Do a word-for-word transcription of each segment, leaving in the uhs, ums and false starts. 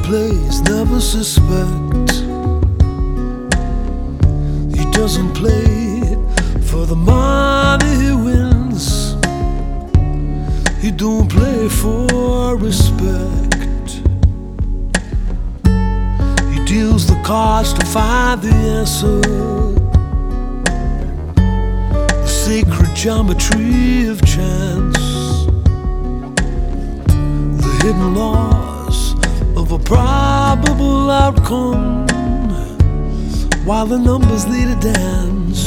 plays never suspect. He doesn't play for the money he wins. He don't play for respect. He deals the cards to find the answer. The sacred geometry of chance, the hidden laws of a probable outcome, while the numbers lead a dance.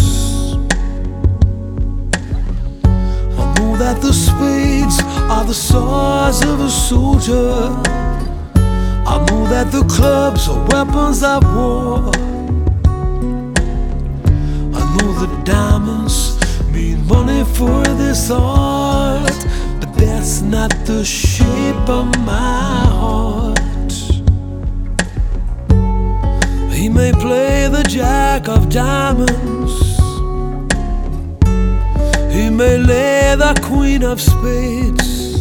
I know that the spades are the swords of a soldier. I know that the clubs are weapons of war. I know the diamonds mean money for this art, but that's not the shape of my heart. He may play the jack of diamonds, he may lay the queen of spades,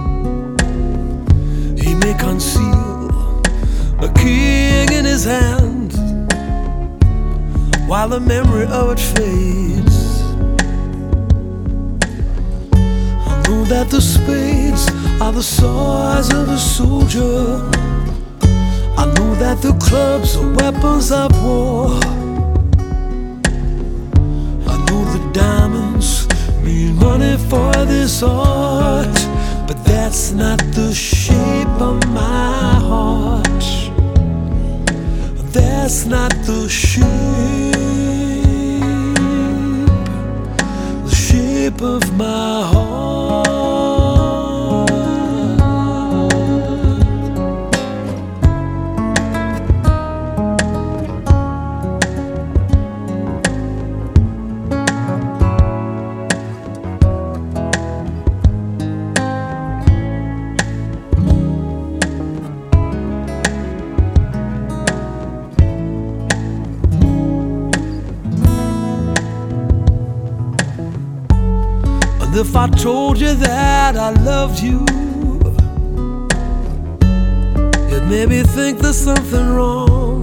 he may conceal a king in his hand while the memory of it fades. I know that the spades are the swords of a soldier. I know that the clubs are weapons of war. I know the diamonds mean money for this art, but that's not the shape of my heart. That's not the shape, the shape of my heart. And if I told you that I loved you, you'd maybe think there's something wrong.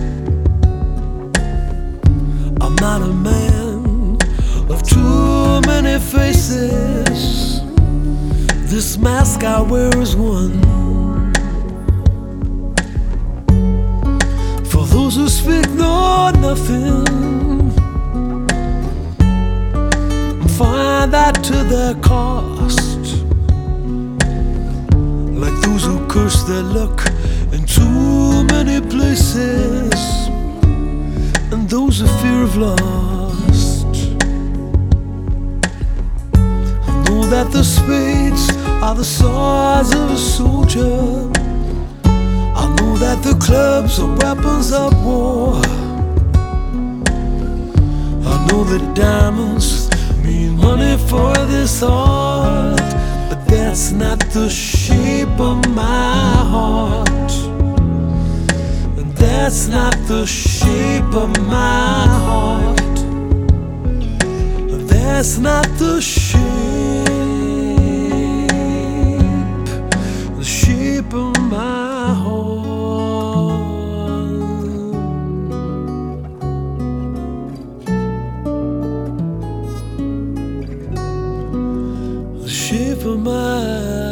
I'm not a man of too many faces. This mask I wear is one. For those who speak know nothing, find that to their cost, like those who curse their luck in too many places, and those who fear of lost. I know that the spades are the swords of a soldier. I know that the clubs are weapons of war. I know that diamonds mean money for this art, but that's not the shape of my heart. And that's not the shape of my heart. And that's not the shape, the shape of my heart. Shape of my